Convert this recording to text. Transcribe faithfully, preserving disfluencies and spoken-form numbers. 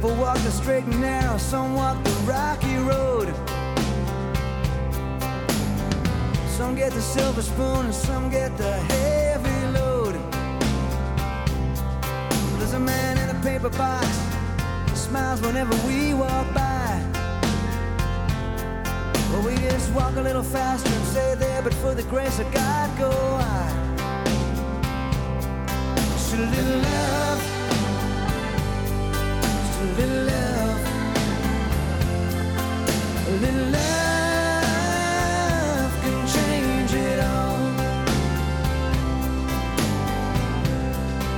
People walk the straight and narrow, some walk the rocky road. Some get the silver spoon and some get the heavy load. There's a man in a paper box who smiles whenever we walk by. Well, we just walk a little faster and stay there, but for the grace of God go I. Just a little love,